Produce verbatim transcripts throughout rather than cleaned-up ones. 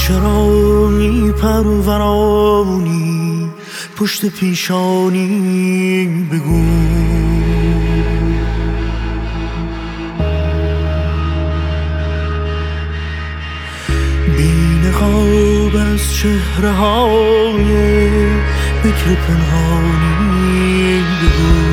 چرا میپرورانی پشت پیشانی بگو. بی نقاب از چهره های بکر پنهانی بگو.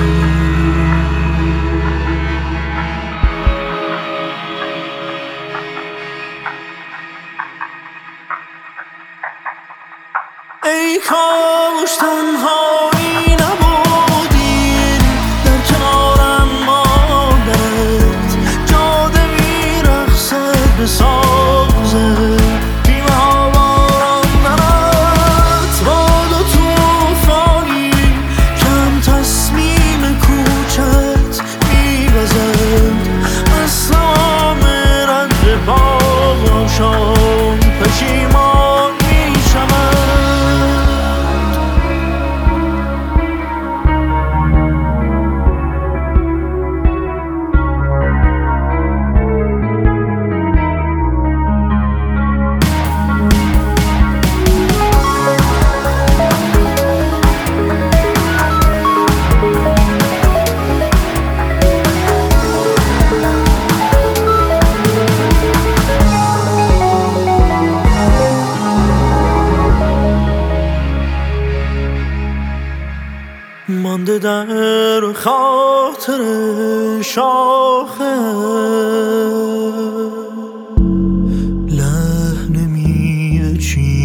ای کاش تنهایی نبودی در کنارم ماندنت، جاده میرقصد به سازه بیمه ها باراندنت، باد و توفانی کم تصمیم کوچت میوزد از تمام رنج پاشان پشیمان میشود. مانده در خاطر شاخه لحن میوه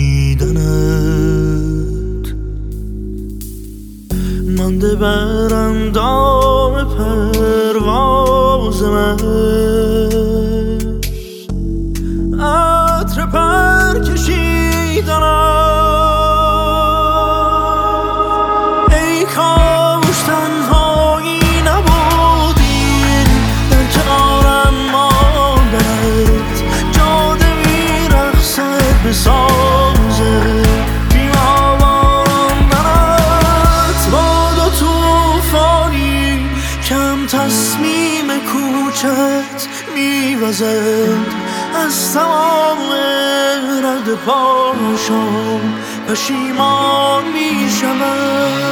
چیدنت، مانده بر اندام پرواز من عطر پر کشیدنت. سازه بیمه ها باراندنت، باد و توفانی کم تصمیم کوچت میوزد از تمام رد پاشان پشیمان میشود.